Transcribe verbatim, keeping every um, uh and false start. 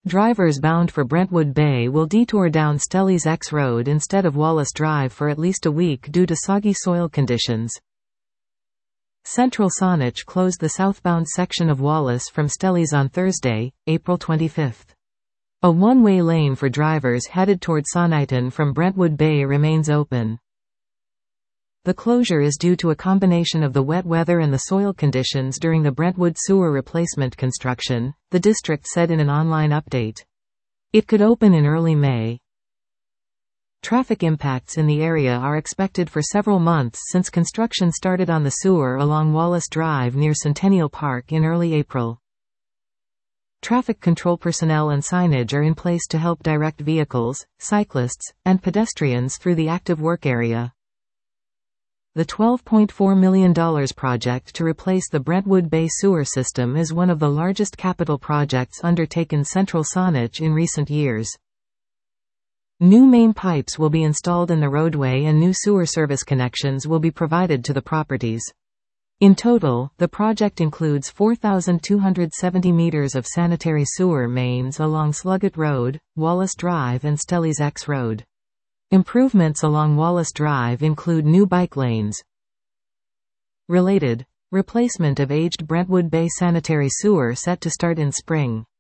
Drivers bound for Brentwood Bay will detour down Stellies X Road instead of Wallace Drive for at least a week due to soggy soil conditions. Central Saanich closed the southbound section of Wallace from Stellies on Thursday, April twenty-fifth. A one-way lane for drivers headed toward Saaniton from Brentwood Bay remains open. The closure is due to a combination of the wet weather and the soil conditions during the Brentwood sewer replacement construction, the district said in an online update. It could open in early May. Traffic impacts in the area are expected for several months since construction started on the sewer along Wallace Drive near Centennial Park in early April. Traffic control personnel and signage are in place to help direct vehicles, cyclists, and pedestrians through the active work area. The twelve point four million dollars project to replace the Brentwood Bay sewer system is one of the largest capital projects undertaken Central Saanich in recent years. New main pipes will be installed in the roadway and new sewer service connections will be provided to the properties. In total, the project includes four thousand two hundred seventy meters of sanitary sewer mains along Slugget Road, Wallace Drive and Stellies X Road. Improvements along Wallace Drive include new bike lanes. Related, replacement of aged Brentwood Bay sanitary sewer set to start in spring.